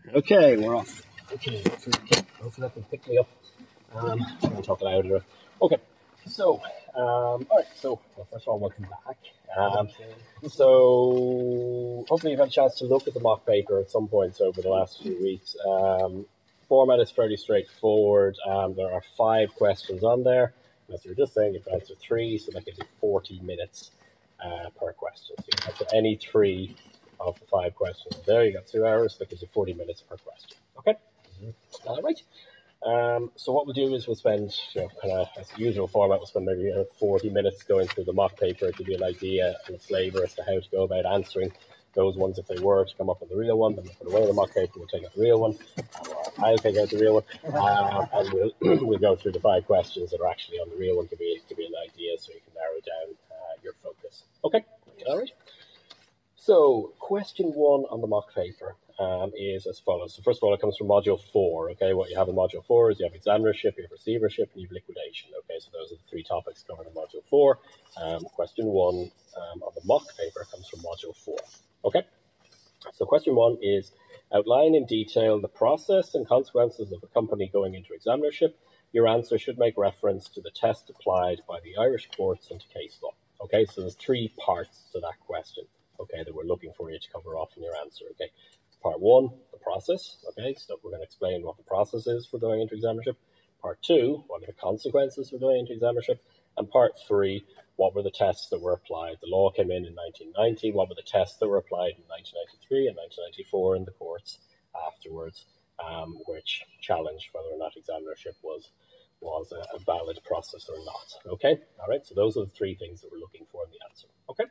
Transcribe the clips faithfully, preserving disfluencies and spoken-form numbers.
Okay, we're off. Okay, hopefully, hopefully that can pick me up. Um, I'm going to talk louder. Okay, so, um, all right, so, well, first of all, welcome back. Um, so, hopefully you've had a chance to look at the mock paper at some points over the last few weeks. Um, format is fairly straightforward. Um, there are five questions on there. As you were just saying, you can answer three, so that gives you forty minutes uh, per question. So you can answer any three of the five questions there. You got two hours, that gives you forty minutes per question. Okay? Mm-hmm. All right. Um, so what we'll do is we'll spend, you know, kind of as the usual format, we'll spend maybe uh, forty minutes going through the mock paper to give you an idea and a flavour as to how to go about answering those ones if they were to come up on the real one. Then we'll put away the mock paper, we'll take out the real one, or I'll take out the real one, uh, and we'll we'll go through the five questions that are actually on the real one to be to be an idea, so you can narrow down uh, your focus. Okay, all right. So, question one on the mock paper um, is as follows. So, first of all, it comes from module four. Okay, what you have in module four is you have examinership, you have receivership, and you have liquidation. Okay, so those are the three topics covered in module four. Um, question one um, on the mock paper comes from module four. Okay, so question one is outline in detail the process and consequences of a company going into examinership. Your answer should make reference to the test applied by the Irish courts and to case law. Okay, so there's three parts to that question. Okay, that we're looking for you to cover off in your answer. Okay, part one, the process. Okay, so we're going to explain what the process is for going into examinership. Part two, what are the consequences for going into examinership? And part three, what were the tests that were applied? The law came in in nineteen ninety. What were the tests that were applied in nineteen ninety-three and nineteen ninety-four in the courts afterwards, um, which challenged whether or not examinership was was a, a valid process or not. Okay, all right. So those are the three things that we're looking for in the answer. Okay.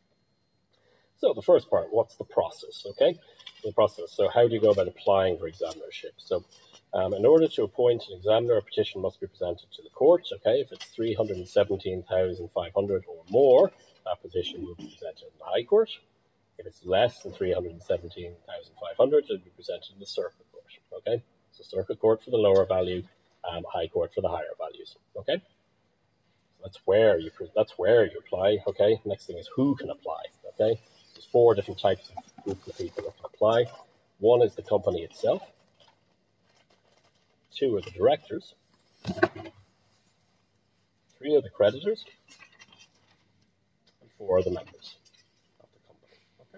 So the first part, what's the process, okay? The process, so how do you go about applying for examinership? So um, in order to appoint an examiner, a petition must be presented to the court, okay? If it's three hundred seventeen thousand five hundred or more, that petition will be presented in the High Court. If it's less than three hundred seventeen thousand five hundred, it'll be presented in the Circuit Court, okay? So Circuit Court for the lower value, um, High Court for the higher values, okay? So that's where you, that's where you apply, okay? Next thing is who can apply, okay? There's four different types of groups of people that can apply. One is the company itself. Two are the directors. Three are the creditors. And four are the members of the company. Okay.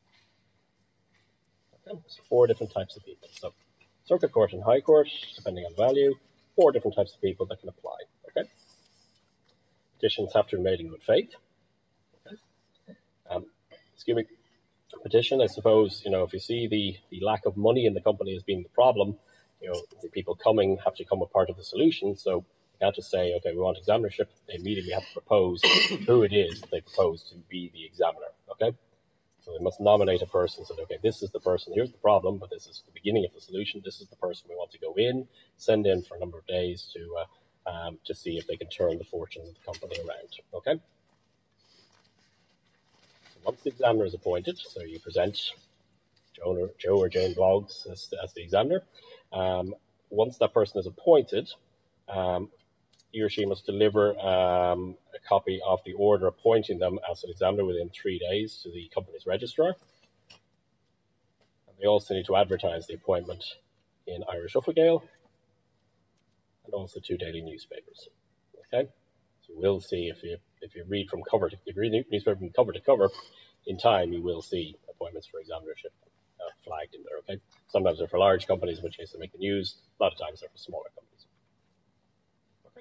Okay. So four different types of people. So Circuit Court and High Court, depending on value, four different types of people that can apply. Okay. Petitions have to be made in good faith. Okay. Um, excuse me. Petition, I suppose, you know, if you see the, the lack of money in the company as being the problem, you know, the people coming have to come a part of the solution. So you can't just say, okay, we want examinership. They immediately have to propose who it is that they propose to be the examiner. Okay, so they must nominate a person. So, okay, this is the person. Here's the problem, but this is the beginning of the solution. This is the person we want to go in, send in for a number of days to uh, um, to see if they can turn the fortunes of the company around. Okay. Once the examiner is appointed, so you present Joe or, Joe or Jane Bloggs as, as the examiner. Um, once that person is appointed, um, he or she must deliver um, a copy of the order appointing them as an examiner within three days to the company's registrar. And they also need to advertise the appointment in Irish Uffagale and also two daily newspapers. Okay, so we'll see if you if you read from cover to if you read the newspaper from cover to cover, in time you will see appointments for examinership uh, flagged in there. Okay, sometimes they're for large companies, in which case they make the news. A lot of times they're for smaller companies. Okay,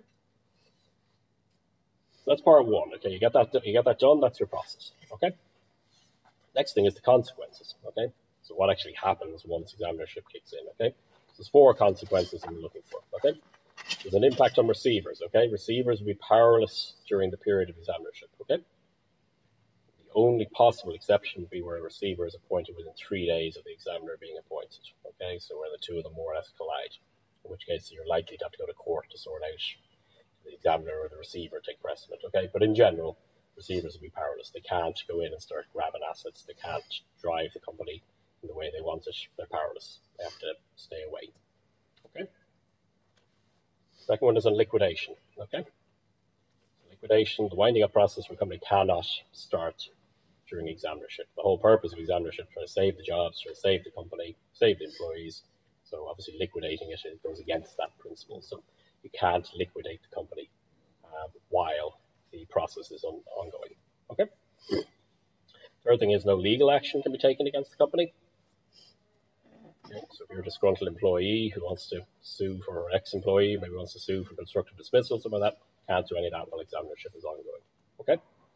so that's part one. Okay, you get that you get that done. That's your process. Okay. Next thing is the consequences. Okay, so what actually happens once examinership kicks in? Okay, so there's four consequences that we're looking for. Okay. There's an impact on receivers, okay? Receivers will be powerless during the period of examinership, okay? The only possible exception would be where a receiver is appointed within three days of the examiner being appointed, okay? So where the two of them more or less collide, in which case you're likely to have to go to court to sort out the examiner or the receiver take precedent, okay? But in general, receivers will be powerless. They can't go in and start grabbing assets. They can't drive the company in the way they want it. They're powerless. They have to stay away, okay? Second one is on liquidation, okay? So liquidation, the winding up process for a company cannot start during examinership. The whole purpose of examinership is trying to save the jobs, trying to save the company, save the employees. So obviously liquidating it, it goes against that principle. So you can't liquidate the company uh, while the process is on, ongoing. Okay. Third thing is no legal action can be taken against the company. Okay. So if you're a disgruntled employee who wants to sue for an ex-employee, maybe wants to sue for constructive dismissal, something like that, can't do any of that while examinership is ongoing. Okay.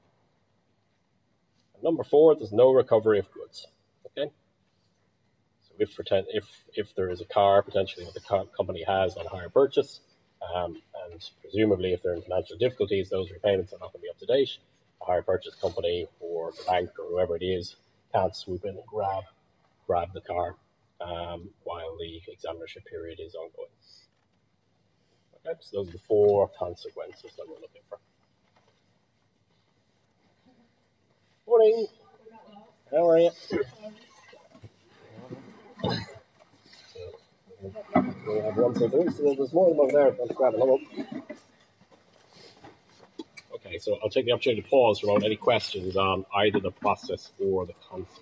And number four, there's no recovery of goods. Okay. So if if if there is a car potentially that the car company has on hire purchase, um, and presumably if they're in financial difficulties, those repayments are not going to be up to date. The hire purchase company or the bank or whoever it is can't swoop in and grab grab the car um, while the examinership period is ongoing. Okay, so those are the four consequences that we're looking for. Morning. How are you? So we have one, two, three. So there's more of them over there. Let's grab another one. Okay, so I'll take the opportunity to pause for any questions on either the process or the consequence.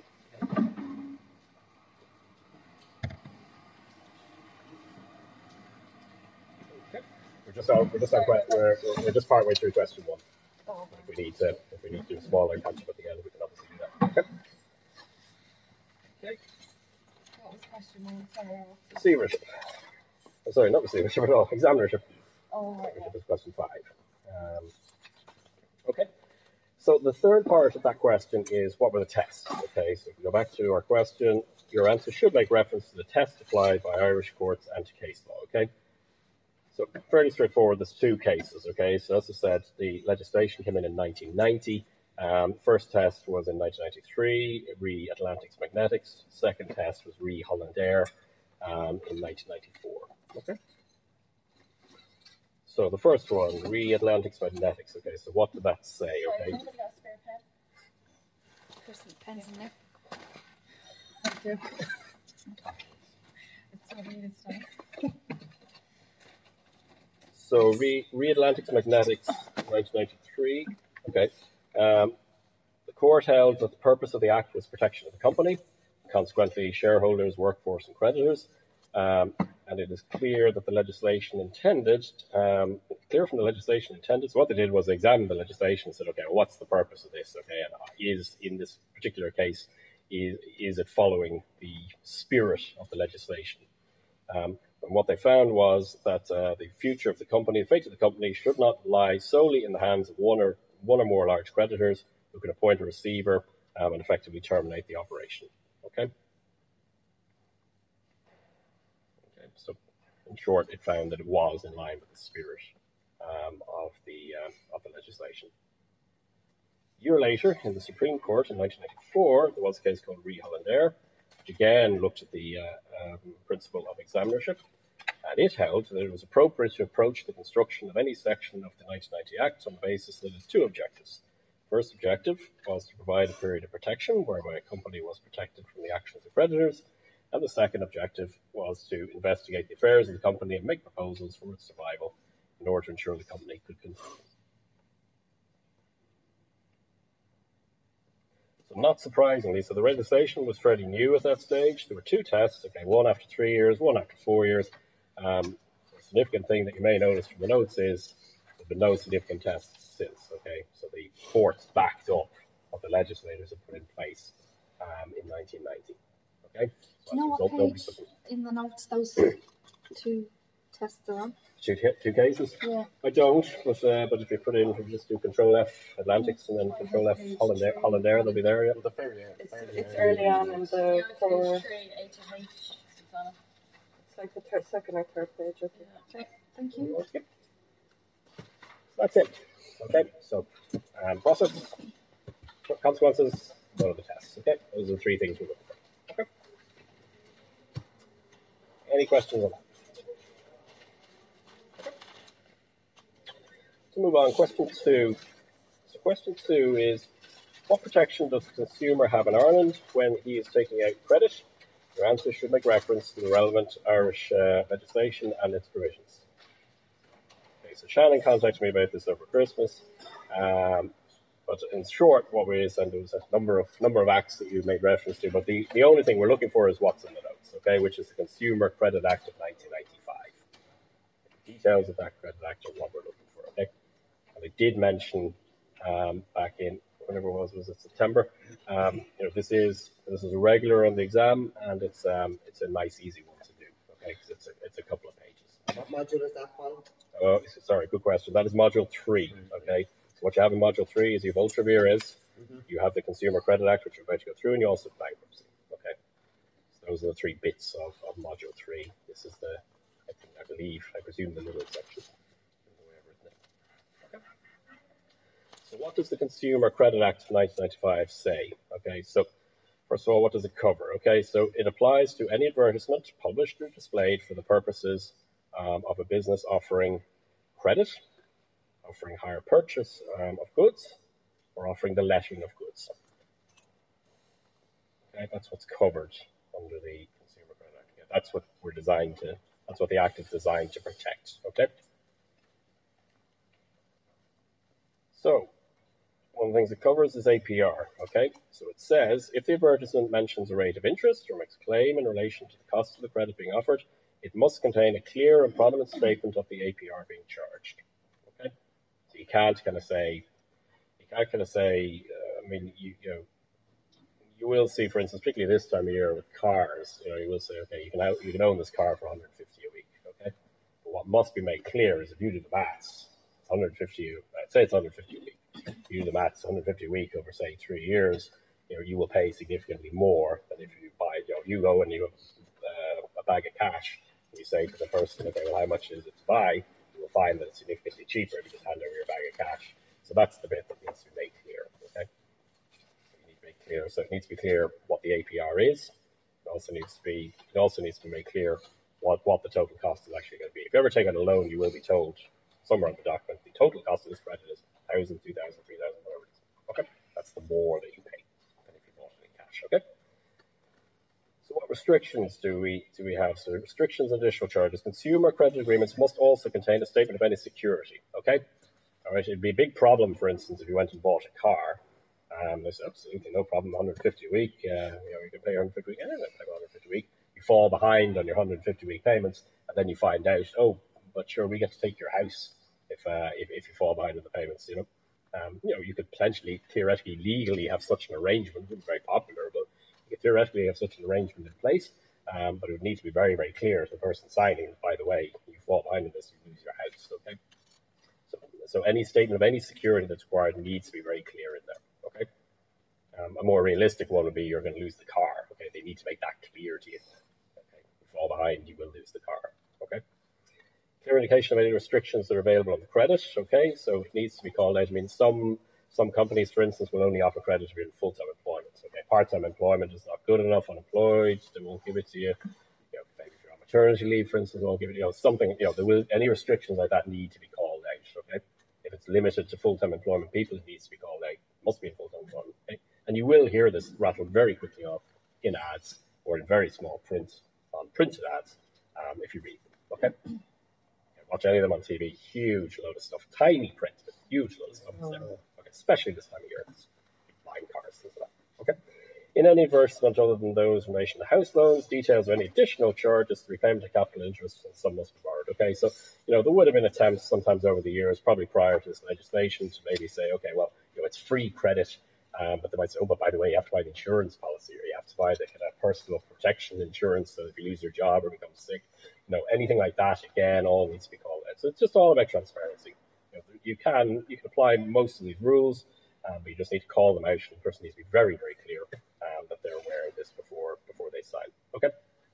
Okay. We're just out. We're just out. We're, we're just part way through question one. Oh. If we need to, if we need to do smaller catch up at the end, we can obviously do that. Okay. Okay. What was question one? Sorry. Receivership. Oh, sorry, not receivership at all. Examinership. Oh, right. Which is question five. Um, okay. So the third part of that question is, what were the tests? Okay, so if we go back to our question, your answer should make reference to the tests applied by Irish courts and to case law. Okay. So fairly straightforward. There's two cases. Okay. So as I said, the legislation came in in nineteen ninety. Um, first test was in nineteen ninety-three, re Atlantics Magnetics. Second test was re Hollander um, in nineteen ninety-four. Okay. So the first one, re Atlantics Magnetics. Okay. So what did that say? Okay. Sorry, got a spare pen? There's some pens in there. Thank you. It's so neat this time. So re, re Atlantics Magnetics, nineteen ninety-three. Okay. Um, the court held that the purpose of the act was protection of the company, consequently shareholders, workforce, and creditors. Um, and it is clear that the legislation intended, um, clear from the legislation intended. So what they did was they examined the legislation and said, okay, well, what's the purpose of this? Okay, and is in this particular case, is is it following the spirit of the legislation? Um, and what they found was that uh, the future of the company, the fate of the company, should not lie solely in the hands of one or one or more large creditors who can appoint a receiver um, and effectively terminate the operation. Okay. Okay. So, in short, it found that it was in line with the spirit um, of the um, of the legislation. A year later, in the Supreme Court in nineteen ninety-four, there was a case called Re Hollander, which again looked at the uh, um, principle of examinership. And it held that it was appropriate to approach the construction of any section of the nineteen ninety Act on the basis that it had two objectives. First objective was to provide a period of protection whereby a company was protected from the actions of creditors, and the second objective was to investigate the affairs of the company and make proposals for its survival in order to ensure the company could continue. So not surprisingly, so the legislation was fairly new at that stage. There were two tests, okay, one after three years, one after four years. Um, a significant thing that you may notice from the notes is there have been no significant tests since. Okay, so the courts backed up what the legislators had put in place um, in nineteen ninety. Okay, so do you know what page in the notes those two tests are on? Two, two cases? Yeah. I don't, but uh, but if you put in, if you just do Control F Atlantics and then Control F Hollander, Hollander, they'll be there. Yeah. The fair, yeah. It's, it's early on in the Yeah, four. page three, H and H. It's like the third, second or third page. Okay. Okay. Thank you. Okay. That's it. Okay, so um, process, consequences, one of the tests. Okay, those are the three things we're looking for. Okay. Any questions on that? Okay. To move on, question two. So question two is, what protection does the consumer have in Ireland when he is taking out credit? Your answer should make reference to the relevant Irish uh, legislation and its provisions. Okay, so Shannon contacted me about this over Christmas. Um, But in short, what we is, and there was a number of number of acts that you made reference to, but the, the only thing we're looking for is what's in the notes, okay, which is the Consumer Credit Act of nineteen ninety-five. The details of that Credit Act are what we're looking for, okay? And I did mention um, back in whenever it was, was it September? Um, you know, this is this is a regular on the exam, and it's um, it's a nice, easy one to do, okay? Because it's a it's a couple of pages. What module is that one? Oh, sorry, good question. That is module three, okay? What you have in module three is you have ultra vires, mm-hmm. you have the Consumer Credit Act, which you're about to go through, and you also have bankruptcy. Okay, so those are the three bits of, of module three. This is the, I think, I believe, I presume the middle section. Okay. So what does the Consumer Credit Act of nineteen ninety-five say? Okay, so first of all, what does it cover? Okay, so it applies to any advertisement published or displayed for the purposes um, of a business offering credit, offering hire purchase um, of goods, or offering the letting of goods. Okay, that's what's covered under the Consumer Credit Act. Okay, that's what we're designed to, that's what the Act is designed to protect. Okay. So, one of the things it covers is A P R. Okay, so it says if the advertisement mentions a rate of interest or makes claim in relation to the cost of the credit being offered, it must contain a clear and prominent statement of the A P R being charged. Okay. So you can't kind of say, you can't kind of say, uh, I mean, you, you know, you will see, for instance, particularly this time of year with cars, you know, you will say, okay, you can out, you can own this car for one hundred fifty a week, okay? But what must be made clear is if you do the maths, it's one hundred fifty, I'd say it's one hundred fifty a week. If you do the maths, one hundred fifty a week over, say, three years, you know, you will pay significantly more than if you buy, you know, you go and you have uh, a bag of cash, and you say to the person, okay, well, how much is it to buy? You will find that it's significantly cheaper if you just hand over your bag of cash. So that's the bit that needs to be made clear, okay? You need to make clear. So it needs to be clear what the A P R is. It also needs to be, it also needs to be made clear what, what the total cost is actually going to be. If you ever take out a loan, you will be told somewhere on the document the total cost of this credit is one thousand, two thousand, three thousand, whatever it is. Okay, that's the more that you pay than if you bought it in cash. Okay. So what restrictions do we do we have? So restrictions and additional charges. Consumer credit agreements must also contain a statement of any security. Okay. All right. It'd be a big problem, for instance, if you went and bought a car. Um, there's absolutely no problem. one hundred fifty a week. Uh, you know, you can pay one hundred fifty a week. Yeah, you pay one hundred fifty a week. You fall behind on your one hundred fifty week payments, and then you find out, oh, but sure, we get to take your house if uh, if, if you fall behind on the payments. You know, um, you know, you could potentially, theoretically, legally have such an arrangement. It wouldn't be very popular, but you could theoretically have such an arrangement in place. Um, but it would need to be very, very clear to the person signing. By the way, you fall behind on this, you lose your house. Okay. So, so any statement of any security that's required needs to be very clear in there. Okay. Um, a more realistic one would be you're going to lose the car. Okay. They need to make that clear to you. Okay. If you fall behind, you will lose the car. Okay. Clear indication of any restrictions that are available on the credit. Okay. So it needs to be called out. I mean, some some companies, for instance, will only offer credit if you're in full-time employment. Okay. Part-time employment is not good enough. Unemployed, they won't give it to you. You know, maybe if you're on maternity leave, for instance, they won't give it. You know, something. You know, there will any restrictions like that need to be called out. Okay. If it's limited to full-time employment people, it needs to be called out. It must be in full-time employment. Okay. And you will hear this rattled very quickly off in ads or in very small print on printed ads um, if you read them. Okay. Watch any of them on T V. Huge load of stuff. Tiny print, but huge load of stuff. Oh. Okay. Especially this time of year. Buying cars and stuff. Okay. In any advertisement other than those in relation to house loans, details of any additional charges to repayment of capital interest and some must be borrowed. Okay, so, you know, there would have been attempts sometimes over the years, probably prior to this legislation, to maybe say, okay, well, you know, it's free credit, um, but they might say, oh, but by the way, you have to buy the insurance policy, or you have to buy the kind of personal protection insurance, so if you lose your job or become sick, you know, anything like that, again, all needs to be called out. So it's just all about transparency. You know, you can you can apply most of these rules, um, but you just need to call them out, and the person needs to be very, very clear um, that they're aware of this before before they sign. Okay.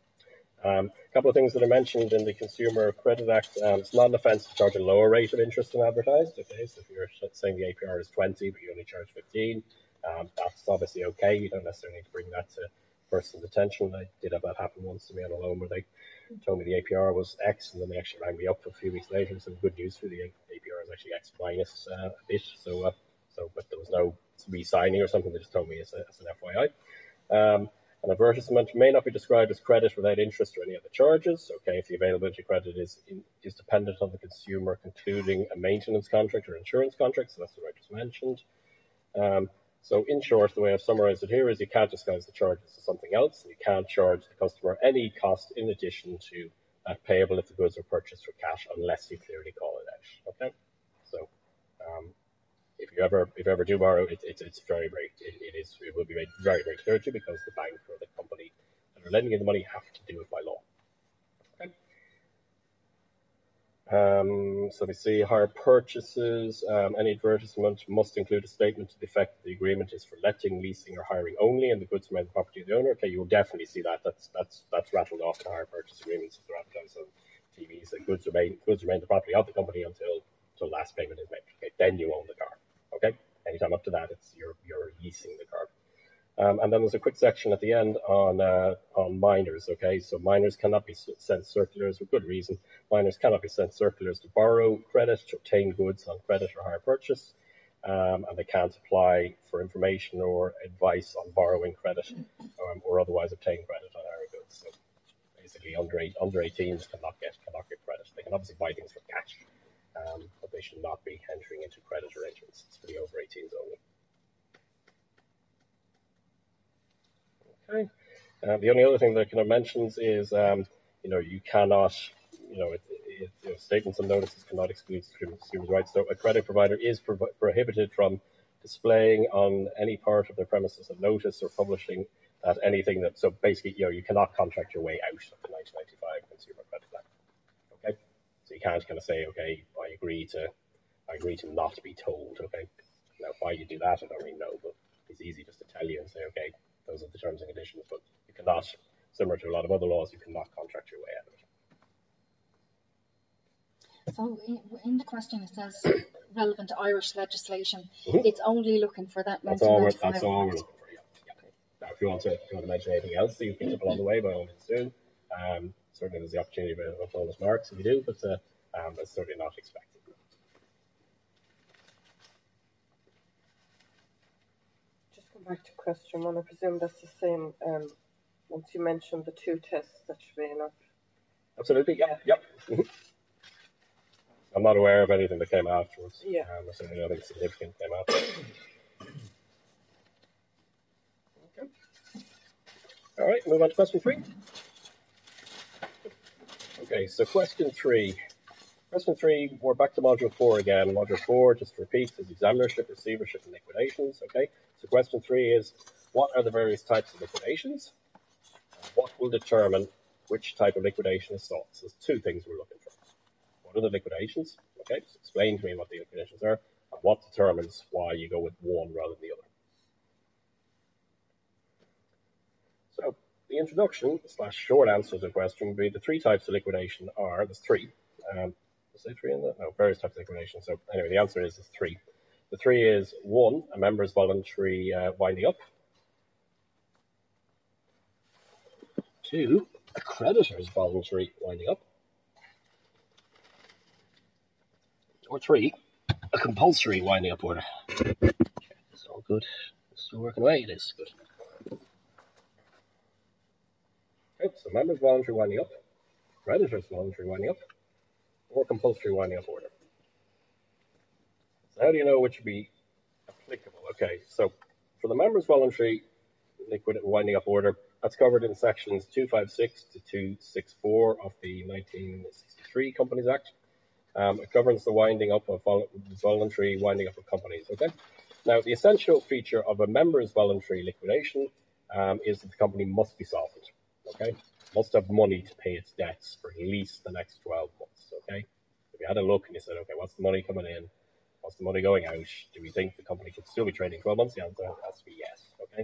Um, a couple of things that are mentioned in the Consumer Credit Act. Um, it's not an offence to charge a lower rate of interest than advertised. Okay, so if you're saying the A P R is twenty, but you only charge fifteen, um, that's obviously okay. You don't necessarily need to bring that to person's attention. I did have that happen once to me on a loan where they told me the A P R was X, and then they actually rang me up a few weeks later. So good news for the A P R is actually X minus uh, a bit. So, uh, so, but there was no re-signing or something. They just told me as, a, as an F Y I. Um, An advertisement may not be described as credit without interest or any other charges. Okay, if the availability of credit is in, is dependent on the consumer concluding a maintenance contract or insurance contract, so that's what I just mentioned. Um, so in short, the way I've summarized it here is you can't disguise the charges to something else, and you can't charge the customer any cost in addition to that payable if the goods are purchased for cash, unless you clearly call it out. Okay, so um, if you ever if you ever do borrow, it, it, it's very very it, it is it will be made very very clear to you, because the bank or the company that are lending you the money have to do it by law. Okay. Um, so we see hire purchases. Um, any advertisement must include a statement to the effect that the agreement is for letting, leasing, or hiring only, and the goods remain the property of the owner. Okay, you will definitely see that. That's that's that's rattled off in hire purchase agreements if they're advertised on T Vs. That goods remain goods remain the property of the company until until last payment is made. Okay, then you own the car. Okay, anytime up to that, it's you're you're leasing the car. Um, and then there's a quick section at the end on uh, on minors. Okay, so minors cannot be sent circulars with good reason. Minors cannot be sent circulars to borrow credit, to obtain goods on credit or hire purchase, um, and they can't apply for information or advice on borrowing credit um, or otherwise obtain credit on hiring goods. So basically, under eight, under eighteens cannot get cannot get credit. They can obviously buy things for cash, um, but they should not be entering into credit arrangements. It's for the over eighteens only. Okay. Uh, the only other thing that kind of mentions is, um, you know, you cannot, you know, it, it, you know, statements and notices cannot exclude consumers' rights. So a credit provider is pro prohibited from displaying on any part of their premises a notice or publishing that anything that, so basically, you know, you cannot contract your way out of the nineteen ninety-five Consumer Credit Act. Okay. So you can't kind of say, okay, I agree to, I agree to not be told. Okay. Now, why you do that, I don't really know, but it's easy just to tell you and say, okay, those are the terms and conditions, but you cannot, similar to a lot of other laws, you cannot contract your way out of it. So in, in the question it says relevant to Irish legislation. Mm-hmm. It's only looking for that. That's all we're, that's all we're looking for, yeah. yeah. Now, if you want to, if you want to mention anything else that you picked up along the way, by all means do. Um, certainly there's the opportunity for bonus marks if you do, but uh, um, that's certainly not expected. Back to question one, I presume that's the same. Um, once you mentioned the two tests, that should be enough. Absolutely, yep, yep. Mm-hmm. I'm not aware of anything that came afterwards. Yeah. Um, there's certainly nothing significant came afterwards. Okay. All right, move on to question three. Okay, so question three. Question three, we're back to module four again. Module four, just to repeat, is examinership, receivership, and liquidations. Okay, so question three is, what are the various types of liquidations? What will determine which type of liquidation is sought? So there's two things we're looking for. What are the liquidations? Okay, so explain to me what the liquidations are, and what determines why you go with one rather than the other. So the introduction slash short answer to the question would be the three types of liquidation are, there's three. Um, Say three in that? No, various types of liquidation. So anyway, the answer is, is three. The three is one, a member's voluntary uh, winding up. Two, a creditor's voluntary winding up. Or three, a compulsory winding up order. It's all good. It's still working away. It is good. Okay, so member's voluntary winding up, creditor's voluntary winding up, or compulsory winding up order. So how do you know which would be applicable? Okay, so for the members' voluntary liquid winding up order, that's covered in sections two fifty-six to two sixty-four of the nineteen sixty-three Companies Act. Um, it governs the winding up of vol voluntary winding up of companies. Okay. Now, the essential feature of a member's voluntary liquidation um, is that the company must be solvent. Okay, must have money to pay its debts for at least the next twelve months. Okay, if you had a look and you said, okay, what's the money coming in? What's the money going out? Do we think the company can still be trading twelve months? The answer has to be yes. Okay.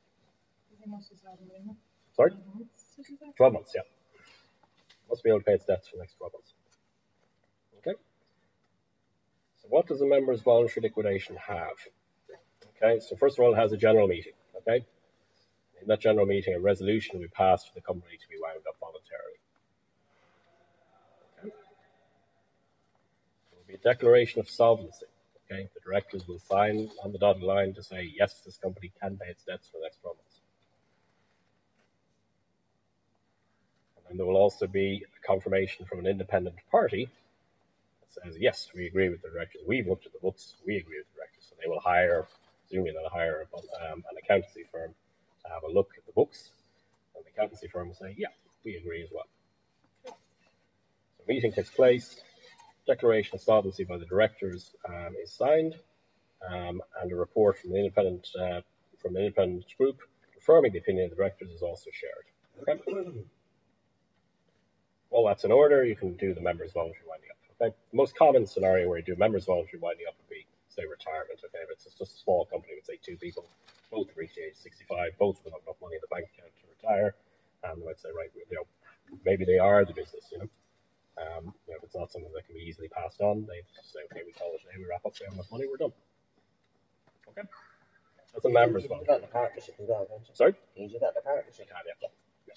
Sorry? twelve months, yeah. Must be able to pay its debts for the next twelve months. Okay. So what does a member's voluntary liquidation have? Okay, so first of all, it has a general meeting. Okay. In that general meeting, a resolution will be passed for the company to be wound up voluntarily. Okay. There will be a declaration of solvency. Okay. The directors will sign on the dotted line to say, yes, this company can pay its debts for the next twelve months. And there will also be a confirmation from an independent party that says, yes, we agree with the directors. We've looked at the books. We agree with the directors. So they will hire, presumably they'll hire um, an accountancy firm to have a look at the books, and the accountancy firm will say, yeah, we agree as well. So the meeting takes place, declaration of solvency by the directors um, is signed, um, and a report from the independent uh, from an independent group confirming the opinion of the directors is also shared. Okay. Well, that's in order. You can do the members voluntary winding up. Okay. The most common scenario where you do members voluntary winding up would be, say, retirement. Okay, if it's just a small company with say two people, both have reached the age of sixty-five, both of them have enough money in the bank account to retire, and they might say, right, you know, maybe they are the business. You know, um, you know, if it's not something that can be easily passed on, they say, okay, we call it today, we wrap up, we have enough money, we're done. Okay. That's a members You voluntary. got the partnership as well, don't you? Sorry? You got the partnership. Yeah, yeah. Yeah.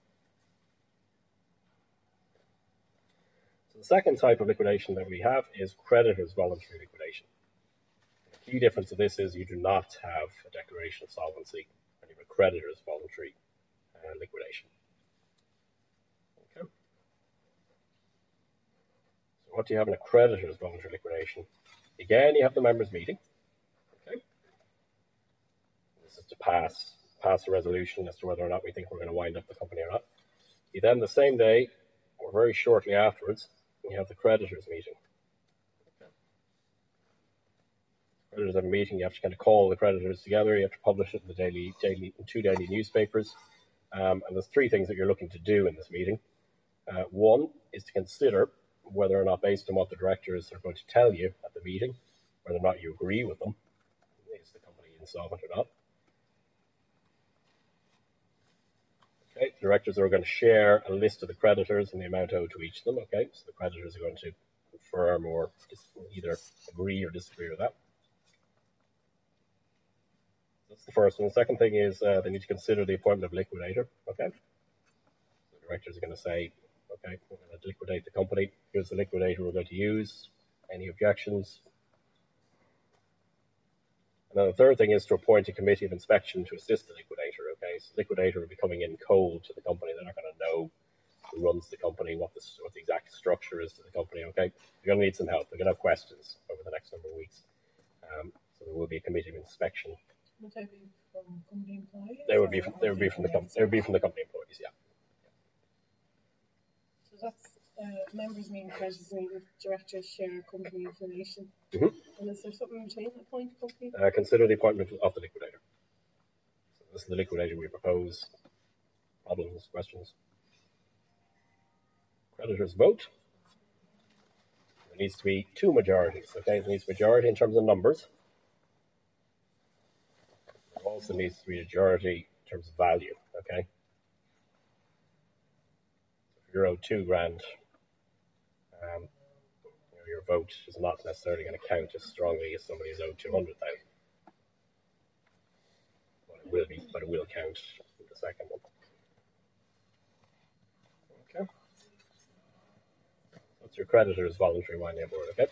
So the second type of liquidation that we have is creditors' voluntary liquidation. The key difference of this is you do not have a declaration of solvency when you have a creditors' voluntary uh, liquidation. Okay. So what do you have in a creditors' voluntary liquidation? Again, you have the members' meeting. Okay. This is to pass pass a resolution as to whether or not we think we're going to wind up the company or not. You then, the same day, or very shortly afterwards, you have the creditors' meeting. Okay. Creditors have a meeting. You have to kind of call the creditors together. You have to publish it in the daily, daily, in two daily newspapers. Um, and there's three things that you're looking to do in this meeting. Uh, one is to consider whether or not, based on what the directors are going to tell you at the meeting, whether or not you agree with them. Is the company insolvent or not? Okay, the directors are going to share a list of the creditors and the amount owed to each of them. Okay, so the creditors are going to confirm or either agree or disagree with that. That's the first one. The second thing is uh, they need to consider the appointment of liquidator. Okay, so the directors are going to say, okay, we're going to liquidate the company. Here's the liquidator we're going to use. Any objections? And then the third thing is to appoint a committee of inspection to assist the liquidator. Okay, so the liquidator will be coming in cold to the company. They're not going to know who runs the company, what the, what the exact structure is to the company. Okay, they're going to need some help. They're going to have questions over the next number of weeks. Um, so there will be a committee of inspection. Would they be from company employees? They would be. From, they would be from the company. They would be from the company employees. Yeah. So that's uh, members meeting, creditors meeting, directors share company information. Mm-hmm. And is there something in between appoint company? Uh, consider the appointment of the liquidator. So this is the liquidator we propose. Problems, questions. Creditors vote. There needs to be two majorities. Okay, there needs a majority in terms of numbers. There also needs to be a majority in terms of value. Okay. If you're owed two grand, um, you know, your vote is not necessarily going to count as strongly as somebody who's owed two hundred thousand. But it will be, but it will count in the second one. Okay. That's your creditors' voluntary winding up order. Okay.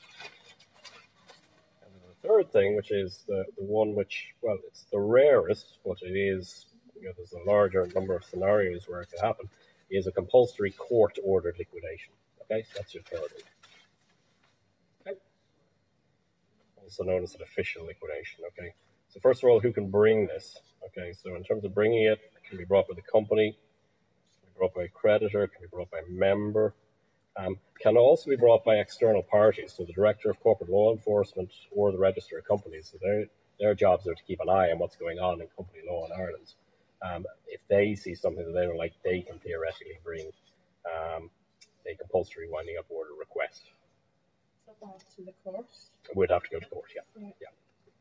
And then the third thing, which is the, the one which, well, it's the rarest, but it is, you know, there's a larger number of scenarios where it could happen, is a compulsory court-ordered liquidation. Okay, so that's your third one. Okay. Also known as an official liquidation. Okay. So first of all, who can bring this? Okay, so in terms of bringing it, it can be brought by the company, it can be brought by a creditor, it can be brought by a member, um, can also be brought by external parties, so the Director of Corporate Law Enforcement or the Register of Companies. So their their jobs are to keep an eye on what's going on in company law in Ireland. Um, if they see something that they don't like, they can theoretically bring um, a compulsory winding up order request. So back to the court. We'd have to go to court, yeah. Yeah. yeah.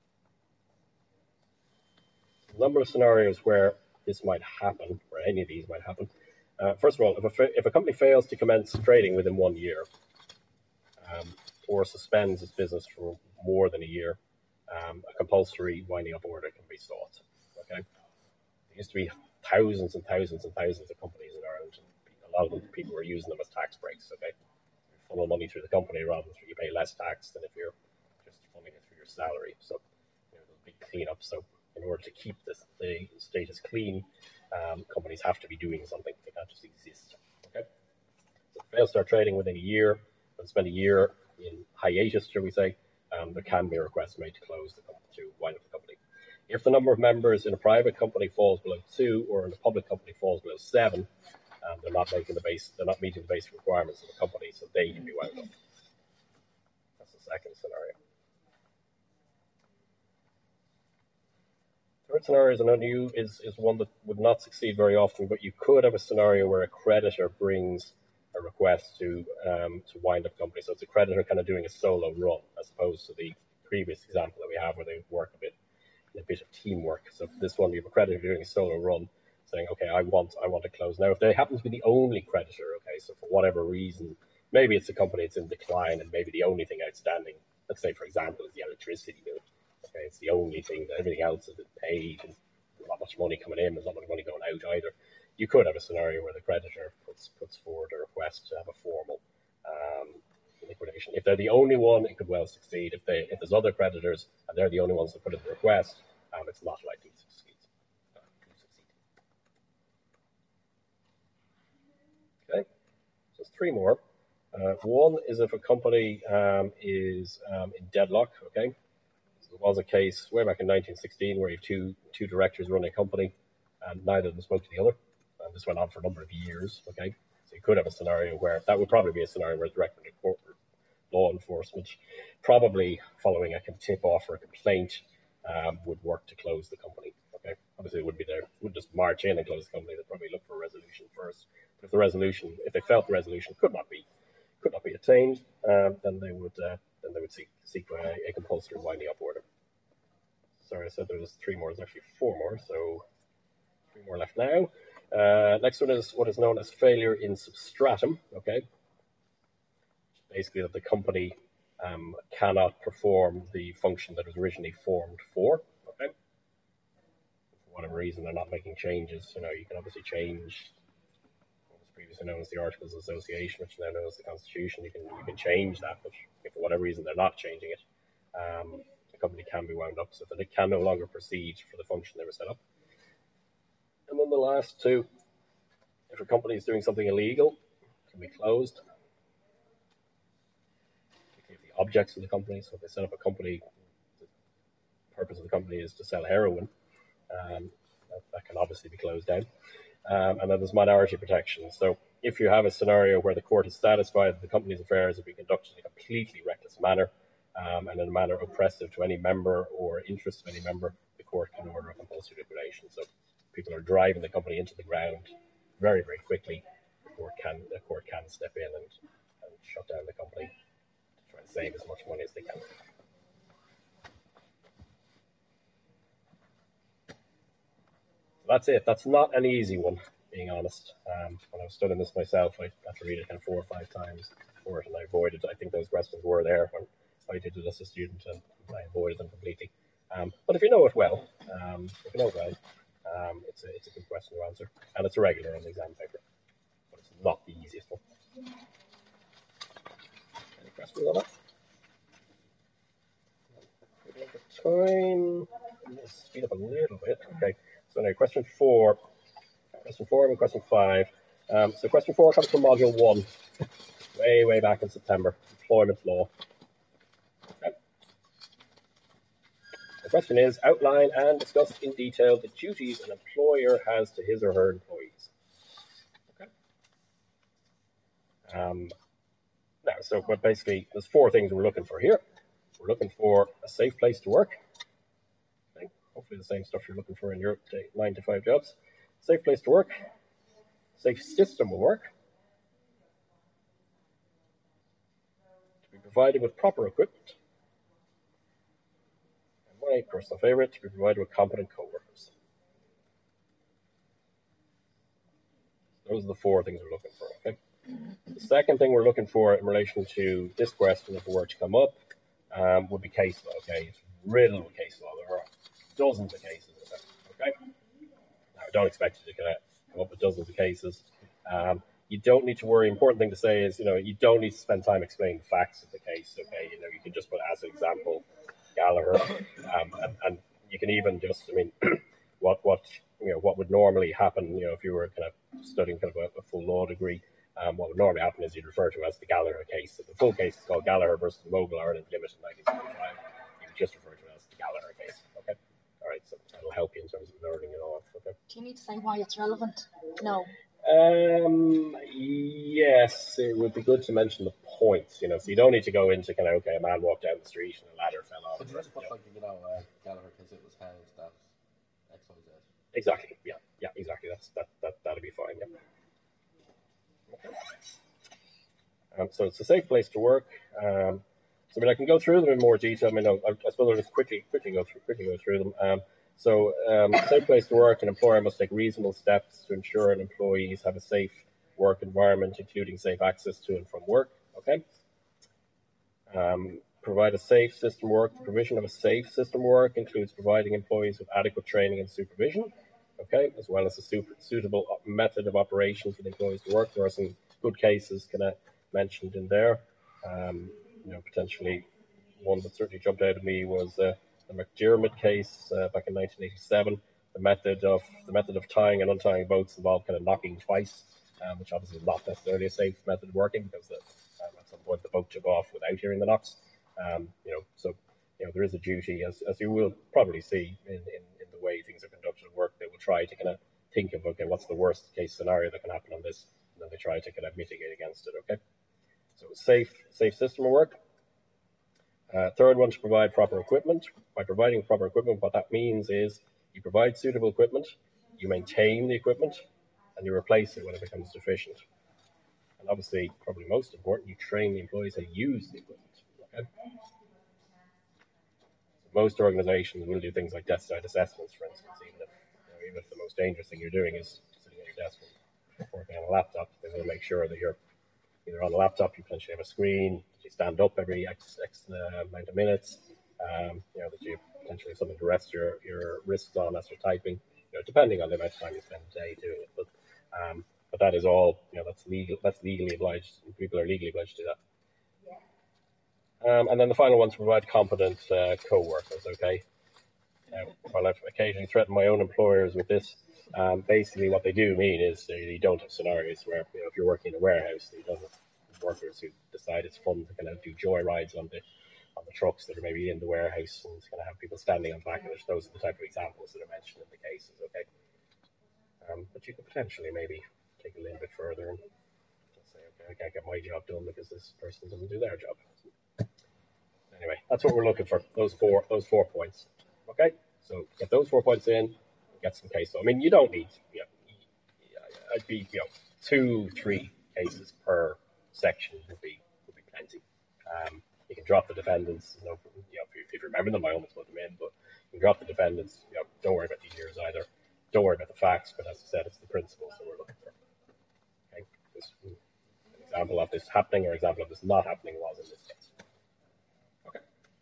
A number of scenarios where this might happen, or any of these might happen. Uh, first of all, if a, fa- if a company fails to commence trading within one year, um, or suspends its business for more than a year, um, a compulsory winding up order can be sought. Okay, there used to be thousands and thousands and thousands of companies in Ireland, and a lot of them people were using them as tax breaks. Okay, you funnel money through the company rather than you pay less tax than if you're just funneling it through your salary. So, you know, there's a big cleanup. So, in order to keep this, the status clean, um, companies have to be doing something. They can't just exist. Okay, so if they fail to start trading within a year, and spend a year in hiatus, shall we say, um, there can be a request made to close the company, to wind up the company. If the number of members in a private company falls below two, or in a public company falls below seven, um, they're not making the base, they're not meeting the basic requirements of the company, so they can be wound up. That's the second scenario. Third scenario is, an new, is, is one that would not succeed very often, but you could have a scenario where a creditor brings a request to um, to wind up company. So it's a creditor kind of doing a solo run, as opposed to the previous example that we have where they work a bit a bit of teamwork. So this one, you have a creditor doing a solo run, saying, okay, I want I want to close. Now, if they happen to be the only creditor, okay, so for whatever reason, maybe it's a company that's in decline, and maybe the only thing outstanding, let's say, for example, is the electricity bill. Okay, it's the only thing that everything else has been paid, and there's not much money coming in, there's not much money going out either. You could have a scenario where the creditor puts puts forward a request to have a formal um, liquidation. If they're the only one, it could well succeed. If they if there's other creditors and they're the only ones that put in the request, um, it's not likely to succeed. Uh, to succeed. Okay, so there's three more. Uh, one is if a company um, is um, in deadlock. Okay. There was a case way back in nineteen sixteen where you have two two directors running a company, and neither of them spoke to the other. And this went on for a number of years. Okay, so you could have a scenario where that would probably be a scenario where the director of court, law enforcement, probably following a tip off or a complaint, um, would work to close the company. Okay, obviously it would be there, wouldn't just march in and close the company. They'd probably look for a resolution first. But if the resolution, if they felt the resolution could not be could not be attained, um, then they would uh, then they would seek seek a, a compulsory winding up order. Sorry, I said there was three more. There's actually four more, so three more left now. Uh, next one is what is known as failure in substratum. Okay, basically that the company um, cannot perform the function that was originally formed for. Okay, for whatever reason they're not making changes. You know, you can obviously change what was previously known as the Articles of Association, which now known as the Constitution. You can you can change that, but if for whatever reason they're not changing it, um, the company can be wound up so that it can no longer proceed for the function they were set up. And then the last two, if a company is doing something illegal, it can be closed. If the objects of the company, so if they set up a company, the purpose of the company is to sell heroin, um, that, that can obviously be closed down. Um, and then there's minority protection. So if you have a scenario where the court is satisfied that the company's affairs have been conducted in a completely reckless manner, um, and in a manner oppressive to any member or interest of any member, the court can order a compulsory liquidation. So people are driving the company into the ground very, very quickly. The court can, the court can step in and, and shut down the company to try and save as much money as they can. So that's it. That's not an easy one, being honest. Um, when I was studying this myself, I had to read it kind of four or five times before it, and I avoided. I think those questions were there when I did it as a student, and I avoided them completely. Um, but if you know it well, um, if you know it well, um, it's a it's a good question to answer, and it's a regular on the exam paper, but it's not the easiest one. Any questions on that? Time. Let's speed up a little bit. Okay. So now, question four, question four, and question five. Um, so question four comes from module one, way way back in September. Employment law. Okay. The question is, outline and discuss in detail the duties an employer has to his or her employees. Okay. Um, now, so but basically, there's four things we're looking for here. We're looking for a safe place to work. Okay. Hopefully the same stuff you're looking for in your nine to five jobs. Safe place to work. Safe system of work. To be provided with proper equipment. My personal favorite, to be provided with competent co-workers. Those are the four things we're looking for, okay? The second thing we're looking for in relation to this question, if it were to come up, um, would be case law, okay? It's riddled with case law. There are dozens of cases of it, okay? Now, I don't expect you to come up with dozens of cases. Um, you don't need to worry. Important thing to say is, you know, you don't need to spend time explaining the facts of the case, okay? You know, you can just put as an example, Gallagher, um, and, and you can even just, I mean, what what you know what would normally happen, you know, if you were kind of studying kind of a, a full law degree, um, what would normally happen is you'd refer to it as the Gallagher case. So the full case is called Gallagher versus Mogul Ireland Limited, nineteen seventy-five. You would just refer to it as the Gallagher case. Okay, all right. so that'll help you in terms of learning it all. Okay. Do you need to say why it's relevant? No. Um, yes, it would be good to mention the points, you know, so you don't need to go into kind of, okay, a man walked down the street and a ladder fell off. But you just put like, you know, uh, Gallagher, because it was housed that X Y Z. Exactly, yeah, yeah, exactly, that's, that, that, that'll be fine, yeah. Okay. Um, so it's a safe place to work. Um, so I mean, I can go through them in more detail. I mean, I, I suppose I'll just quickly, quickly go through, quickly go through them. Um, so, um, safe place to work. An employer must take reasonable steps to ensure an employees have a safe work environment, including safe access to and from work. Okay. Um, provide a safe system work. The provision of a safe system work includes providing employees with adequate training and supervision. Okay, as well as a super, suitable method of operation for the employees to work. There are some good cases kind of mentioned in there. Um, you know, potentially one that certainly jumped out at me was uh, the McDermott case uh, back in nineteen eighty-seven. The method of the method of tying and untying boats involved kind of knocking twice, um, which obviously is not necessarily a safe method of working because the, um, at some point the boat took off without hearing the knocks. Um, you know, so you know there is a duty, as as you will probably see in, in, in the way things are conducted at work. They will try to kind of think of, okay, what's the worst case scenario that can happen on this, and then they try to kind of mitigate against it. Okay. So safe, safe system of work. Uh, third one, to provide proper equipment. By providing proper equipment, what that means is you provide suitable equipment, you maintain the equipment, and you replace it when it becomes deficient. And obviously, probably most important, you train the employees how to use the equipment. Okay? So most organizations will do things like desk side assessments, for instance, even if, you know, even if the most dangerous thing you're doing is sitting at your desk and working on a laptop, they will make sure that you're either on a laptop, you potentially have a screen, you stand up every X, X uh, amount of minutes, um, you know, that you potentially have something to rest your, your wrists on as you're typing, you know, depending on the amount of time you spend a day doing it. But um, but that is all, you know, that's legal, that's legally obliged, people are legally obliged to do that. Um, and then the final one, to provide competent uh, co-workers, okay? Now, while I've occasionally threatened my own employers with this, Um, basically, what they do mean is uh, you don't have scenarios where, you know, if you're working in a warehouse, you don't have workers who decide it's fun to kind of do joy rides on the on the trucks that are maybe in the warehouse and kind of have people standing on the back of it. Those are the type of examples that are mentioned in the cases. Okay, um, but you could potentially maybe take a little bit further and say, okay, I can't get my job done because this person doesn't do their job. Anyway, that's what we're looking for. Those four those four points. Okay, so get those four points in. Get some case. I mean, you don't need, you know, I'd be, you know, two, three cases per section would be would be plenty. Um, you can drop the defendants, you know, you know if, you, if you remember them, I almost put them in, but you can drop the defendants. You know, don't worry about the years either. Don't worry about the facts, but as I said, it's the principles that we're looking for. Okay, this, an example of this happening or example of this not happening was in this case. Okay.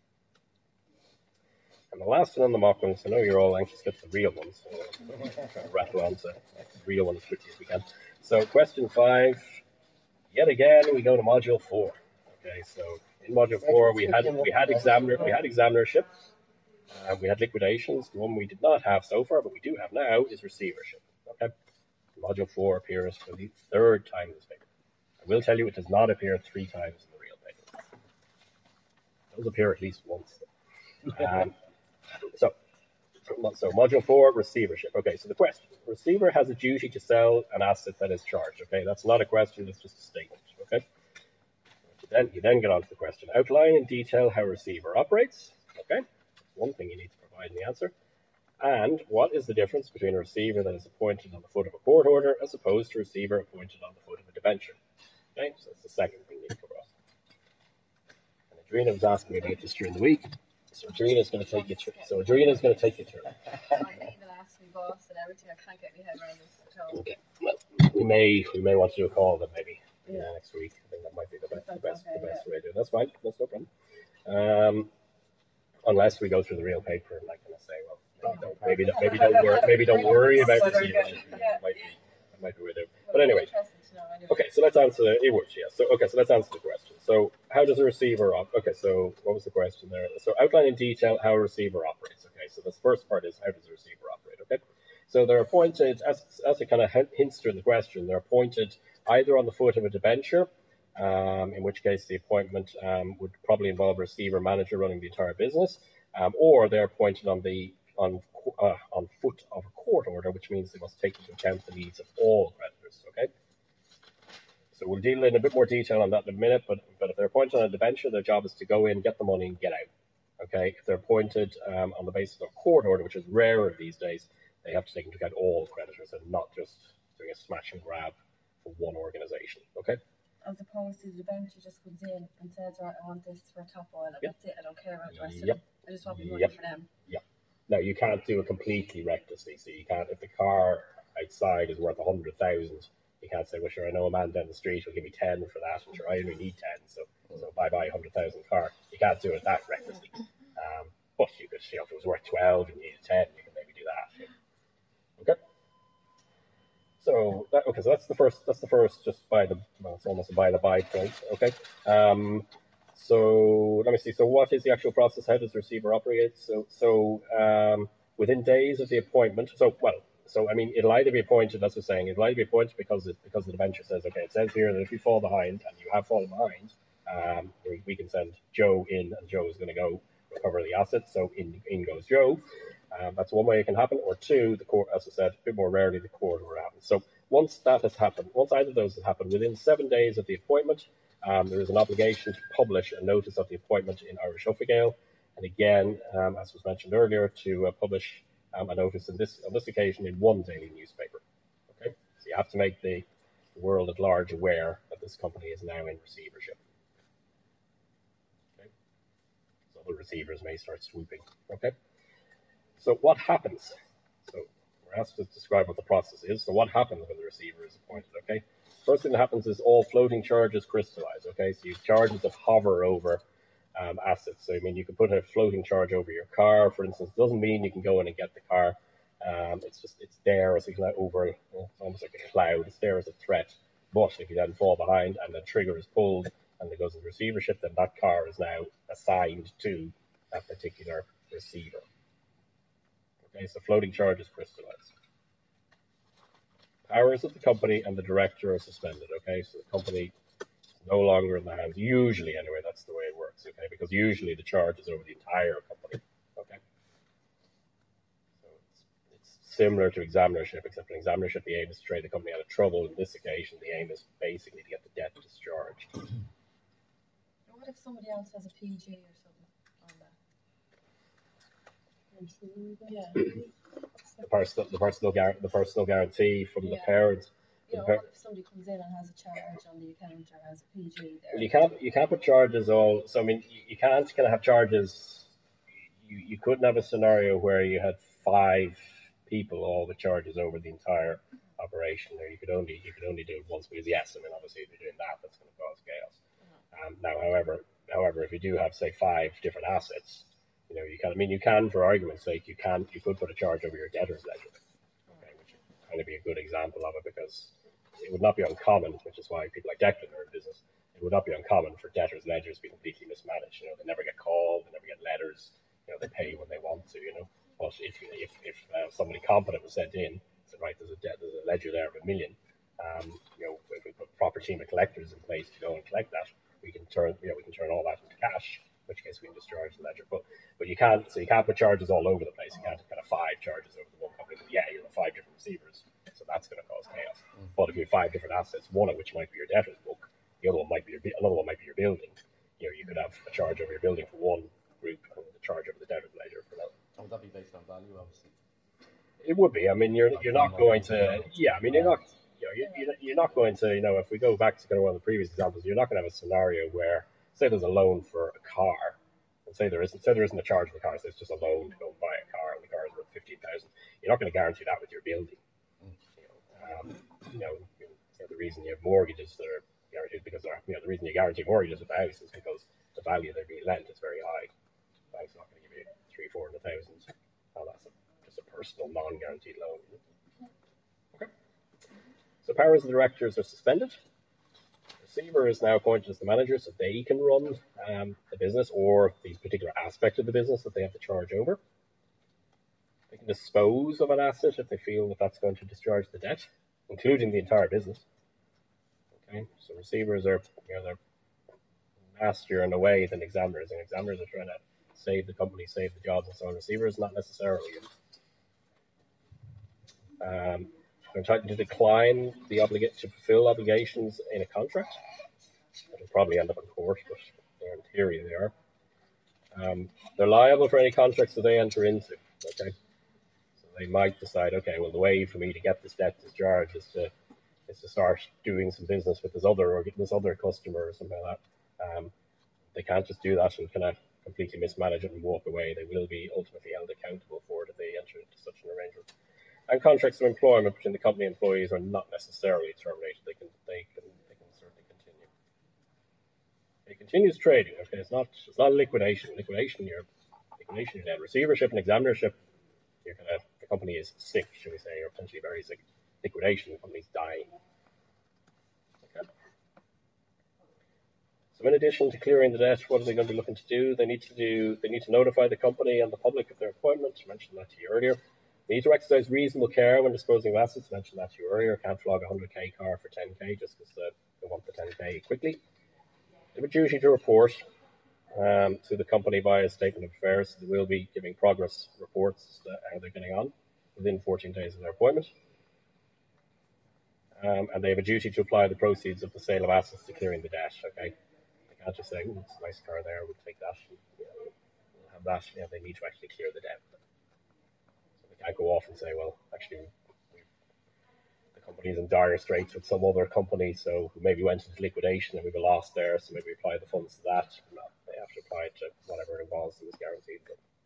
And the last one on the mock ones, I know you're all anxious to get to the real ones, so we'll try to rattle on to the real ones as quickly as we can. So question five, yet again, we go to module four. Okay, so in module four, we had we had examiner we had examinership, uh, we had liquidations. The one we did not have so far, but we do have now, is receivership. Okay, module four appears for the third time in this paper. I will tell you, it does not appear three times in the real paper. It does appear at least once. Um, So, so module four, receivership. Okay, so the question: receiver has a duty to sell an asset that is charged. Okay, that's not a question; that's just a statement. Okay. Then you then get on to the question: outline in detail how receiver operates. Okay, that's one thing you need to provide in the answer. And what is the difference between a receiver that is appointed on the foot of a court order as opposed to a receiver appointed on the foot of a debenture? Okay, so that's the second thing you need to cover off. And Adrina was asking me about this during the week. So Adrina's going to take you through. So Adrina's going to take you through. I even asked my boss and everything. I can't get my head around this at all. Okay. Well, we may we may want to do a call then maybe yeah. uh, next week. I think that might be the best the best, okay, the best yeah. way to do it. That's fine. That's no problem. Um, unless we go through the real paper and like kind of say, well, maybe don't maybe don't, maybe don't worry maybe don't worry about receivership. Yeah. Might be that might be where they. But anyway. Okay, so let's answer the, it works, yes. So, okay, so let's answer the question. So, how does a receiver op? Okay, so what was the question there? So, outline in detail how a receiver operates. Okay, so this first part is how does a receiver operate? Okay, so they're appointed, as, as it kind of hints through the question, they're appointed either on the foot of a debenture, um, in which case the appointment um, would probably involve a receiver manager running the entire business, um, or they're appointed on the on uh, on foot of a court order, which means they must take into account the needs of all creditors. Okay. So we'll deal in a bit more detail on that in a minute, but but if they're appointed on a debenture, their job is to go in, get the money, and get out. Okay. If they're appointed um, on the basis of a court order, which is rarer these days, they have to take into account all creditors and not just doing a smash and grab for one organisation. Okay. As opposed to the debenture just comes in and says, right, I want this for a top oil, and Yep. that's it, I don't care about the rest Yep. of it. I just want the money Yep. for them. Now you can't do it completely recklessly. So you can't, if the car outside is worth a hundred thousand, you can't say, well, sure, I know a man down the street who'll give me ten for that, and sure, I only need ten, so so bye bye hundred thousand car. You can't do it that recklessly. Um, but you could, you know, if it was worth twelve and you needed ten, you can maybe do that. Okay. So that, okay, so that's the first. That's the first. Just by the, well, it's almost a by the by point. Okay. Um, So let me see. So what is the actual process? How does the receiver operate? So so um, within days of the appointment. So well. So I mean, it'll either be appointed. That's what I'm saying. It'll either be appointed because it, because the debenture says, okay, it says here that if you fall behind, and you have fallen behind, um, we, we can send Joe in, and Joe is going to go recover the assets. So in in goes Joe. Um, that's one way it can happen. Or two, the court, as I said, a bit more rarely the court order happens. So once that has happened, once either of those has happened, within seven days of the appointment, Um, there is an obligation to publish a notice of the appointment in Irish Official, and again, um, as was mentioned earlier, to uh, publish um, a notice in this on this occasion in one daily newspaper. Okay, so you have to make the world at large aware that this company is now in receivership. Okay, so the receivers may start swooping. Okay, so what happens? So we're asked to describe what the process is. So what happens when the receiver is appointed? Okay. First thing that happens is all floating charges crystallize. Okay, so you have charges that hover over um, assets. So I mean, you can put a floating charge over your car, for instance. It doesn't mean you can go in and get the car. Um, it's just it's there as a over, well, it's almost like a cloud. It's there as a threat. But if you then fall behind and the trigger is pulled and it goes into receivership, then that car is now assigned to that particular receiver. Okay, so floating charges crystallize. Powers of the company and the director are suspended. Okay, so the company is no longer in the hands. Usually, anyway, that's the way it works. Okay, because usually the charge is over the entire company. Okay, so it's, it's similar to examinership, except in examinership the aim is to trade the company out of trouble. In this occasion, the aim is basically to get the debt discharged. What if somebody else has a P G or something on that? Yeah. The personal, the personal, gar- the personal guarantee from the Yeah. parents. You know, Par- what if somebody comes in and has a charge on the account or has a P G there? Well, you can't you can't put charges all. So I mean, you, you can't kind of have charges. You you couldn't have a scenario where you had five people all with charges over the entire operation, or you could only you could only do it once. Because yes, I mean, obviously if you're doing that, that's going to cause chaos. Um, now, however, however, if you do have say five different assets, you know, you can. I mean, you can, for argument's sake, you can you could put a charge over your debtor's ledger. Okay, which would kind of be a good example of it because it would not be uncommon, which is why people like Declan are in business. It would not be uncommon for debtors' ledgers to be completely mismanaged. You know, they never get called, they never get letters. You know, they pay when they want to. You know, but if if if uh, somebody competent was sent in, said right, there's a debt, there's a ledger there of a million. Um, you know, if we put a proper team of collectors in place to go and collect that, we can turn you know we can turn all that into cash. In which case we can discharge the ledger. But but you can't so you can't put charges all over the place. You can't have kind of five charges over the one company. But yeah, you have five different receivers, so that's going to cause chaos. Mm. But if you have five different assets, one of which might be your debtor's book, the other one might be your another one might be your building. You know, you could have a charge over your building for one group and the charge over the debtor's ledger for another. And would that be based on value, obviously? It would be. I mean, you're you're not going to. Yeah, I mean, you're not. You know, you're, you're not going to. You know, if we go back to kind of one of the previous examples, you're not going to have a scenario where, say, there's a loan for a car. Say there isn't, say there isn't a charge in the car, so it's just a loan to go and buy a car, and the car is worth fifteen thousand. You're not going to guarantee that with your building. You know, um, you know, you know, the reason you have mortgages that are guaranteed because they're, you know, the reason you guarantee mortgages with the house is because the value they're being lent is very high. The bank's not going to give you three, four hundred thousand. Oh, that's a, just a personal, non-guaranteed loan. Okay. So powers of the directors are suspended. Receiver is now appointed as the manager, so they can run um, the business or the particular aspect of the business that they have to charge over. They can dispose of an asset if they feel that that's going to discharge the debt, including the entire business. Okay, so receivers are, you know, they're nastier in a way than examiners, and examiners are trying to save the company, save the jobs, and so on. Receivers not necessarily. Um, they're entitled to decline the obligation to fulfill obligations in a contract. It'll probably end up in court, but in theory they are. Um, they're liable for any contracts that they enter into. Okay, so they might decide, okay, well, the way for me to get this debt discharged is to is to start doing some business with this other or getting this other customer or something like that. Um, they can't just do that and kind of completely mismanage it and walk away. They will be ultimately held accountable for it if they enter into such an arrangement. And contracts of employment between the company and employees are not necessarily terminated. They can they can they can certainly continue. It continues trading. Okay, it's not it's not liquidation. Liquidation, you're liquidation, you're dead. Receivership and examinership, you're kind of the company is sick, shall we say, or potentially very sick. Liquidation, the company's dying. Okay. So in addition to clearing the debt, what are they going to be looking to do? They need to do they need to notify the company and the public of their appointment. I mentioned that to you earlier. They need to exercise reasonable care when disposing of assets. I mentioned that to you earlier. Can't flog a one hundred K car for ten K just because uh, they want the ten K quickly. They have a duty to report um, to the company via a statement of affairs. They will be giving progress reports to how they're getting on within fourteen days of their appointment. Um, and they have a duty to apply the proceeds of the sale of assets to clearing the debt. Okay, they can't just say, "Oh, it's a nice car there. We'll take that. And, you know, we'll have that." You know, they need to actually clear the debt. I go off and say, well, actually, we, the company's in dire straits with some other company, so maybe went into liquidation and we have a loss there, so maybe apply the funds to that. No, they have to apply it to whatever it was that was guaranteed.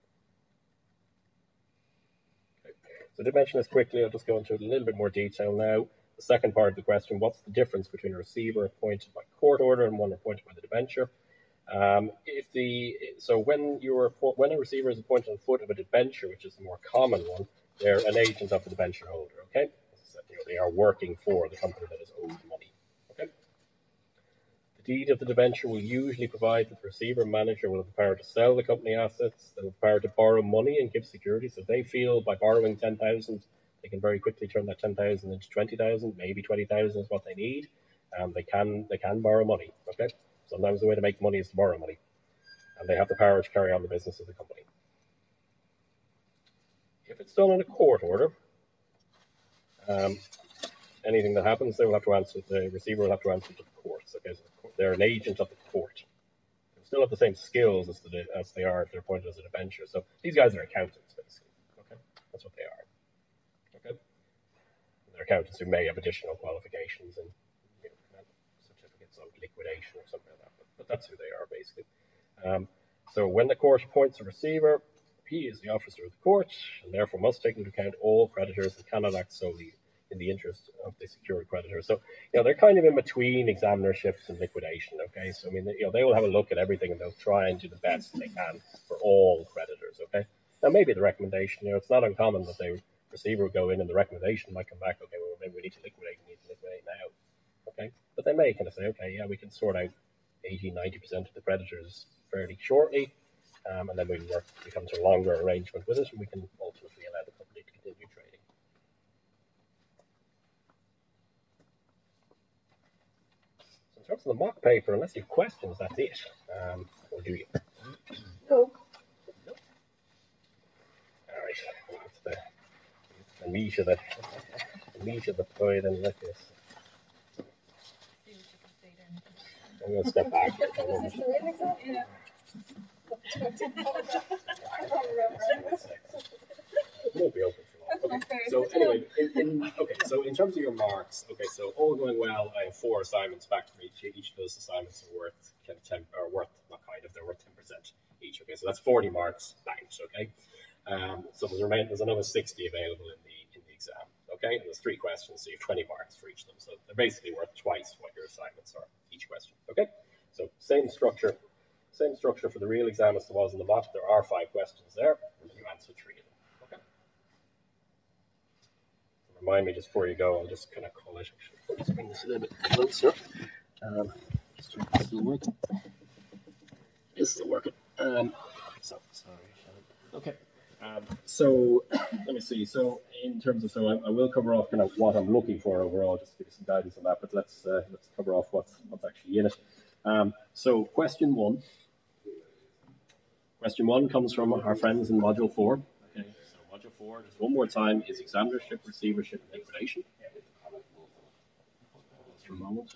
Okay. So I did mention this quickly. I'll just go into a little bit more detail now. The second part of the question, what's the difference between a receiver appointed by court order and one appointed by the debenture? Um, if the so when you're when a receiver is appointed on foot of a debenture, which is the more common one, they're an agent of the debenture holder. Okay, so, you know, they are working for the company that is owed money. Okay, the deed of the debenture will usually provide that the receiver manager will have the power to sell the company assets. They'll have the power to borrow money and give security. So if they feel by borrowing ten thousand, they can very quickly turn that ten thousand into twenty thousand. Maybe twenty thousand is what they need. Um, they can they can borrow money. Okay. Sometimes the way to make money is to borrow money, and they have the power to carry on the business of the company. If it's done in a court order, um, anything that happens, they will have to answer. The receiver will have to answer to the courts. Okay, so they're an agent of the court. They still have the same skills as, the, as they are if they're appointed as a debenture. So these guys are accountants, basically. Okay, that's what they are. Okay, they're accountants who may have additional qualifications and you know, certificates of liquidation or something like that. But that's who they are, basically. Um, so when the court appoints a receiver, he is the officer of the court, and therefore must take into account all creditors and cannot act solely in the interest of the secured creditor. So, you know, they're kind of in between examinerships and liquidation, okay? So, I mean, you know, they will have a look at everything and they'll try and do the best they can for all creditors, okay? Now, maybe the recommendation, you know, it's not uncommon that the receiver will go in and the recommendation might come back, okay, well, maybe we need to liquidate, we need to liquidate now, okay? But they may kind of say, okay, yeah, we can sort out eighty, ninety percent of the creditors fairly shortly, um, and then we can work, we come to a longer arrangement with it, and we can ultimately allow the company to continue trading. So in terms of the mock paper, unless you have questions, that's it. Um, or do you? No. No. All right. That's the, the meat of the, the meat of the pie, then like this. I'm going to step back. Is this the real exam? Yeah. It won't be open for long. Okay. So anyway, in, in, okay. So in terms of your marks, okay. So all going well, I have four assignments back from each. Each of those assignments are worth kind of ten, or worth not kind of, they're worth ten percent each. Okay. So that's forty marks banked. Okay. Um, so there's remain there's another sixty available in the in the exam. Okay. And there's three questions, so you have twenty marks for each of them. So they're basically worth twice what your assignments are each question. Okay. So same structure. Same structure for the real exam as there was in the mock. There are five questions there, and you answer three of them. Okay. So remind me just before you go, I'll just kind of call it. Actually, I'll just bring this a little bit closer. Um, just check this is still working. It's still working. Um, so sorry. Okay. Um, so let me see. So in terms of, so I, I will cover off kind of what I'm looking for overall, just to give you some guidance on that. But let's uh, let's cover off what's what's actually in it. Um, so question one. Question one comes from our friends in Module four. Okay, so module four, just one more time, is examinership, receivership, and liquidation. Just for a moment.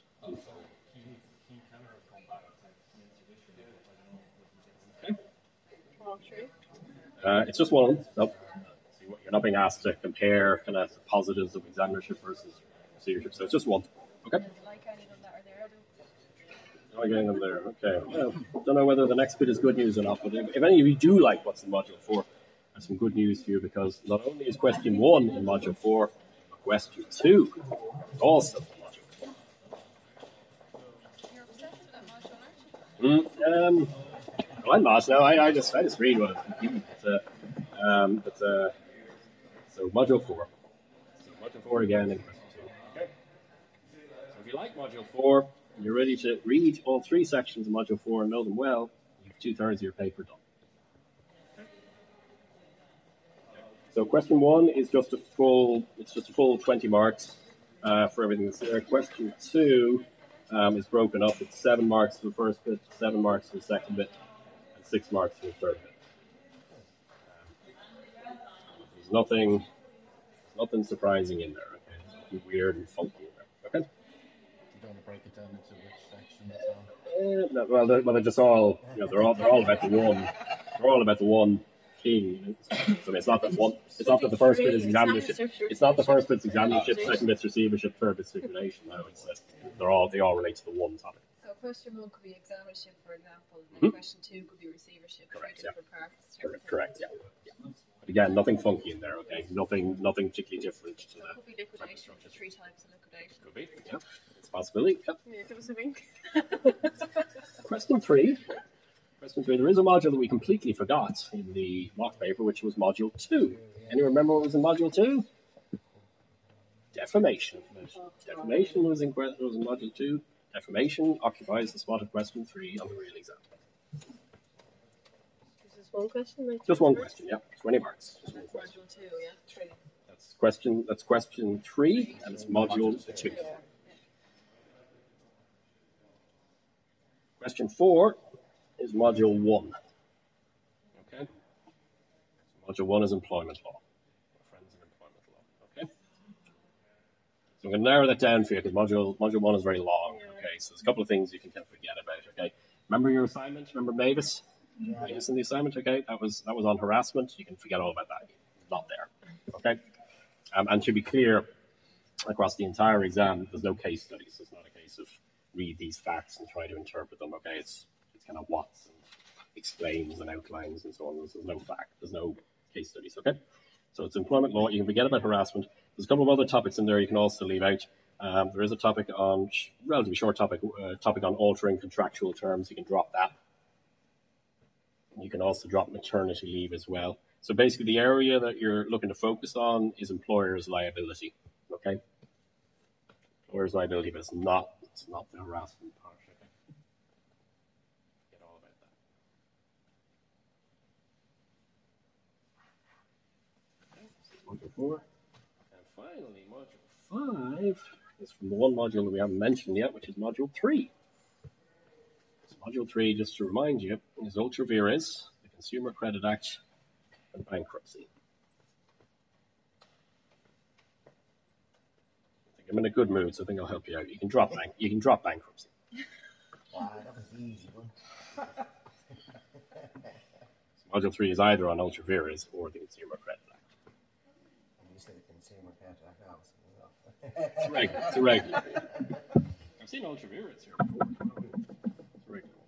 Okay. All three. Uh, it's just one. Nope. So you're not being asked to compare kind of positives of examinership versus receivership. So it's just one. Okay. Like any of them that are there, though. Not getting them there. Okay. Well, don't know whether the next bit is good news or not, but if, if any of you do like what's in module four, that's some good news for you, because not only is question one in module four, but question two is also in module four. You're obsessed with that module, aren't you? Mm, um, well, I'm not. No, I, I just I just read what it's given. But, uh, um, but uh, so module four. So module four again in question two. Okay. So if you like module four and you're ready to read all three sections of module four and know them well, you have two thirds of your paper done. So question one is just a full. It's just a full twenty marks uh, for everything that's there. Question two um, is broken up. It's seven marks for the first bit, seven marks for the second bit, and six marks for the third bit. Um, there's nothing, there's nothing surprising in there. Okay, there's nothing weird and funky in there. Okay. You don't want to break it down into which section it's on. Uh, no, well, they're, well, they're just all. You know, they're all. They're all about the one. They're all about the one thing. So I mean, it's not that one. It's not that the first bit is examinership. It's not the first bit's examinership, second bit's receivership, third bit's circulation. No, it's uh, they're all. They all relate to the one topic. So question one could be examinership, for example, and then Hmm? question two could be receivership. Correct, three yeah. different parts. Correct. Correct. Yeah. yeah. But again, nothing funky in there. Okay. Nothing. Nothing particularly different to So it that. could be liquidation, the three types of liquidation. Could be. Yeah. It's a possibility. Yeah. Yeah, give us a wink. Question three. Question three. There is a module that we completely forgot in the mock paper, which was module two. Anyone remember what was in module two? Defamation. Defamation was in, que- was in module two. Defamation occupies the spot of question three on the real exam. This is one question. Like Just one question, yeah. twenty marks. Just one That's question. module two, yeah. Three. That's question that's question three, and it's module two. Question four is module one. Okay. So module one is employment law. My friends in employment law. Okay. So I'm going to narrow that down for you because module module one is very long. Okay. So there's a couple of things you can kind of forget about. Okay. Remember your assignment? Remember Mavis? Mavis in the assignment. Okay. That was that was on harassment. You can forget all about that. It's not there. Okay. Um, and to be clear, across the entire exam, there's no case studies. It's not a case of read these facts and try to interpret them. Okay, it's it's kind of what's and explains and outlines and so on. There's, there's no fact. There's no case studies. Okay, so it's employment law. You can forget about harassment. There's a couple of other topics in there you can also leave out. Um, there is a topic on relatively short topic uh, topic on altering contractual terms. You can drop that. You can also drop maternity leave as well. So basically, the area that you're looking to focus on is employer's liability. Okay, employer's liability, but it's not. It's not the harassment part. Okay? Get all about that. Okay, module four. And finally, module five is from the one module that we haven't mentioned yet, which is module three. So module three, just to remind you, is ultra vires, the Consumer Credit Act, and bankruptcy. I'm in a good mood, so I think I'll help you out. You can drop bank. You can drop bankruptcy. Wow, that was the easy one. So module three is either on ultra vires or the Consumer Credit Act. You said the Consumer Credit Act also. It's regular. It's a regular. I've seen ultra vires here before. It's a regular.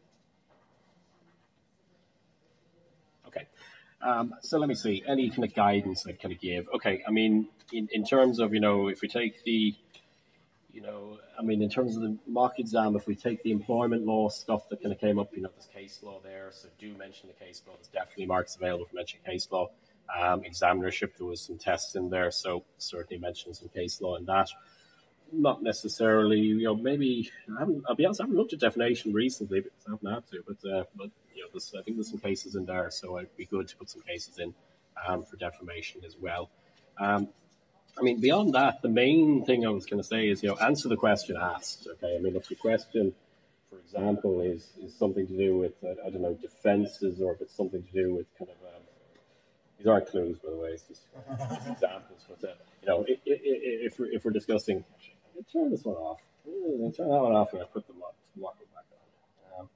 Okay. Um, so let me see. Any kind of guidance I'd kind of give? Okay. I mean, in, in terms of, you know, if we take the, you know, I mean, in terms of the mock exam, if we take the employment law stuff that kind of came up, you know, there's case law there. So do mention the case law. There's definitely marks available for mentioning case law. Um, examinership, there was some tests in there. So certainly mention some case law in that. Not necessarily, you know, maybe, I haven't, I'll be honest, I haven't looked at defamation recently because I haven't had to, but, uh, but you know, there's, I think there's some cases in there, so it'd be good to put some cases in um, for defamation as well. Um, I mean, beyond that, the main thing I was going to say is, you know, answer the question asked, okay? I mean, if the question, for example, is, is something to do with, uh, I don't know, defenses, or if it's something to do with kind of, um, These aren't clues, by the way. It's just, just examples. But uh, you know, if, if we're if we're discussing, turn this one off. Turn that one off, and I put the lock lock it back on. Um,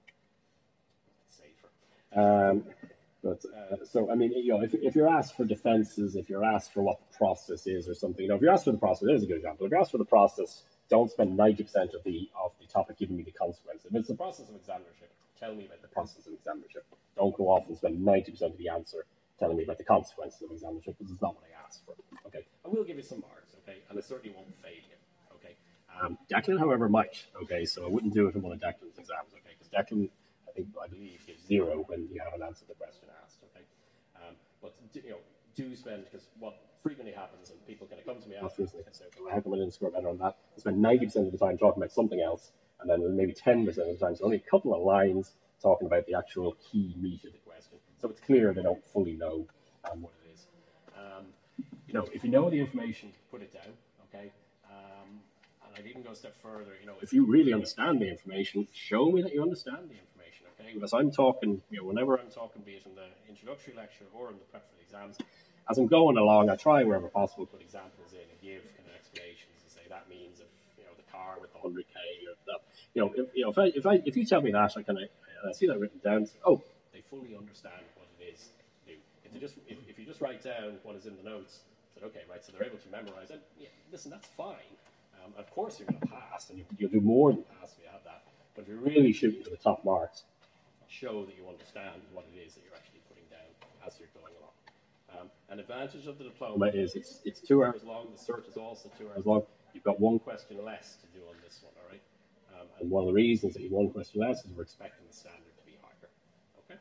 safer. Um, but uh, so I mean, you know, if if you're asked for defences, if you're asked for what the process is or something, you know, if you're asked for the process, there's a good example. If you're asked for the process, don't spend ninety percent of the of the topic giving me the consequence. If it's the process of examinership, tell me about the process of examinership. Don't go off and spend ninety percent of the answer telling me about the consequences of examinership, because it's not what I asked for. Okay, I will give you some marks, okay, and I certainly won't fade you. Okay, um, Declan, however, might. Okay, so I wouldn't do it in one of Declan's exams. Okay, because Declan, I think, I believe, gives zero when you haven't answered the question asked. Okay, um, but you know, do spend, because what frequently happens, and people kind of come to me afterwards and they can say, okay, well, how come I didn't score better on that? I spend ninety percent of the time talking about something else, and then maybe ten percent of the time, so only a couple of lines talking about the actual key meat of the question. So it's clear they don't fully know um, what it is. Um, you know, if you know the information, put it down, okay? Um, and I'd even go a step further, you know, if you really understand the information, show me that you understand the information, okay? Because I'm talking, you know, whenever I'm talking, be it in the introductory lecture or in the prep for the exams, as I'm going along, I try wherever possible to put examples in and give kind of explanations and say that means if, you know, the car with the one hundred K or that, you know, if, you know, if I, if I, if you tell me that, I kind of, I see that written down, so, oh, they fully understand what it is to do. If you just, if, if you just write down what is in the notes, said, okay, right, so they're able to memorize it, yeah, listen, that's fine. Um, of course you're going to pass, and you, you'll do more than pass if you have that. But if you're really shooting for the top marks, show that you understand what it is that you're actually putting down as you're going along. Um, an advantage of the diploma is it's, it's two hours long. The cert is also two hours long. You've got one question less to do on this one, all right? Um, and one of the reasons that you have one question less is we're expecting the standard to be higher, okay?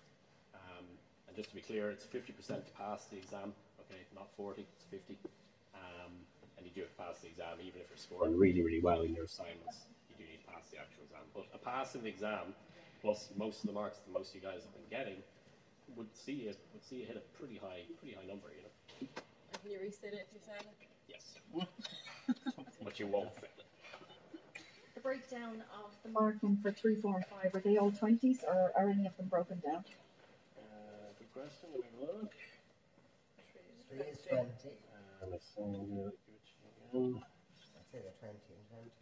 Um, and just to be clear, it's fifty percent to pass the exam, okay? Not forty, it's fifty. Um, and you do have to pass the exam even if you're scoring really, really well in your assignments. You do need to pass the actual exam. But a pass in the exam, plus most of the marks that most of you guys have been getting, would see you would see you hit a pretty high pretty high number, you know. And can you restate it if you said it? Yes. But you won't fail it. The breakdown of the marking for three, four, and five, are they all twenties, or are any of them broken down? Uh, good question. Let me have a look. Three is twenty. Uh, let's see. Uh, again. I'd say they're twenty and twenty.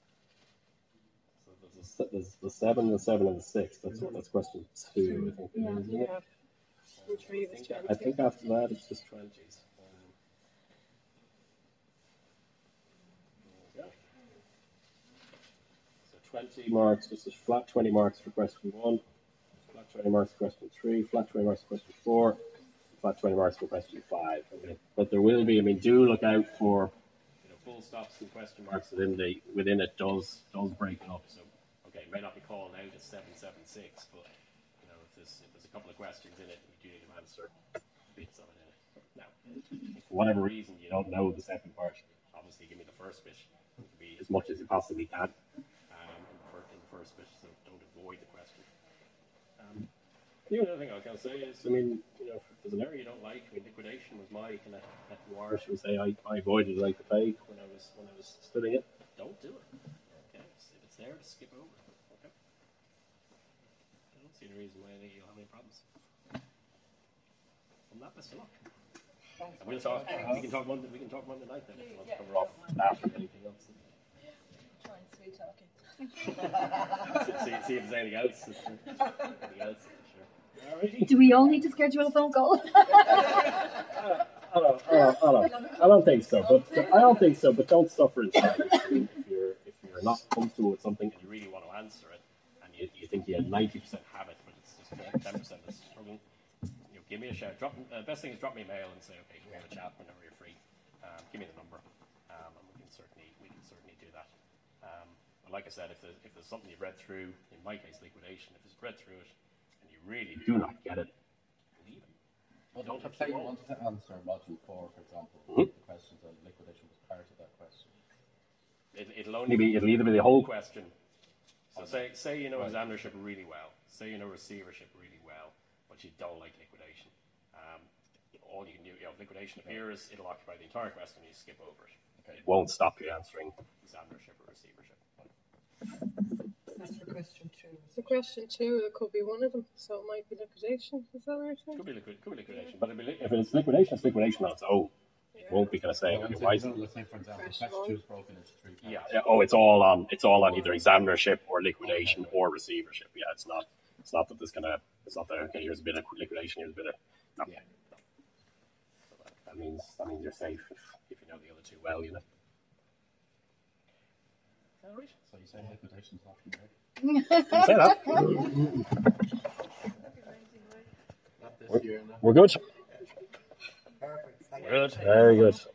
So there's, a, se- there's the seven, the seven, and the six. That's what that's question two. I think it Yeah. is, isn't it? Yeah. Uh, Three I, was think, I twenty. think after that it's just twenties. Um, there we go. So twenty marks. This is flat twenty marks for question one. Flat twenty marks for question three. Flat twenty marks for question four. Flat twenty marks for question five. Okay. But there will be. I mean, do look out for, you know, full stops and question marks within the within it does does break it up. So okay, it may not be called out as seven seven six, but you know, if there's if there's a couple of questions in it, you do need to answer bits of it in it. Now, if for whatever reason you don't know the second part, obviously give me the first bit. It can be as much as you possibly can um, in, the first, in the first bit, so don't avoid the question. Um, the only other thing I was going to say is, I mean, you know, if there's an area you don't like, I mean, liquidation was my kind of pet noir, should we say. I, I avoided it like the plague when I was when I was studying it. Don't do it. Okay, if it's there, to skip over it. Okay. I don't see any reason why you'll have any problems. From that, best of luck. And we'll talk. We can talk Monday. We can talk Monday night then if you want to cover off that or anything else. Try and sweet talking. see, see, see if there's anything else. Anything else? Sure. Alrighty. Do we all need to schedule a phone call? I don't, I, don't, I, don't, I don't think so, but I don't think so. But don't suffer in silence. I mean, if you're if you're not comfortable with something and you really want to answer it, and you, you think you had ninety percent have it, but it's just ten percent is struggling, you know, give me a shout. Drop uh, best thing is drop me a mail and say, okay, we have a chat whenever you're free. Um, give me the number, um, and we can certainly we can certainly do that. Um, but like I said, if there's, if there's something you've read through, in my case, liquidation, if you've read through it and you really do not get it, leave it. Well, Don't don't have say to you roll. wanted to answer module four, for example. Mhm. The questions on liquidation was part of that question. It, it'll only be, it'll either be the whole question. So say, say you know Right. examinership really well, say you know receivership really well, but you don't like liquidation. Um, all you can do, you know, if liquidation appears, it'll occupy the entire question and you skip over it. Okay. It won't stop you answering examinership or receivership. That's for question So question two, it could be one of them, so it might be liquidation. Is that what you're saying? Could be liquid, could be liquidation, but if it's liquidation, it's liquidation on its own. It won't be kind of saying, okay, why is it? Let's say, for example, Fresh question one. two is broken into three parts. Yeah, yeah. Oh, it's all on. It's all on either examinership or liquidation or receivership. Yeah, it's not. It's not that there's gonna. It's not that. Okay, here's a bit of liquidation. Here's a bit of. No. Yeah. So that, that means that means you're safe if, if you know the other two well. You know. All right. So you say liquidation's option, right? You say that. Not this year, no. We're good. Perfect. Thank you. Good. Very good.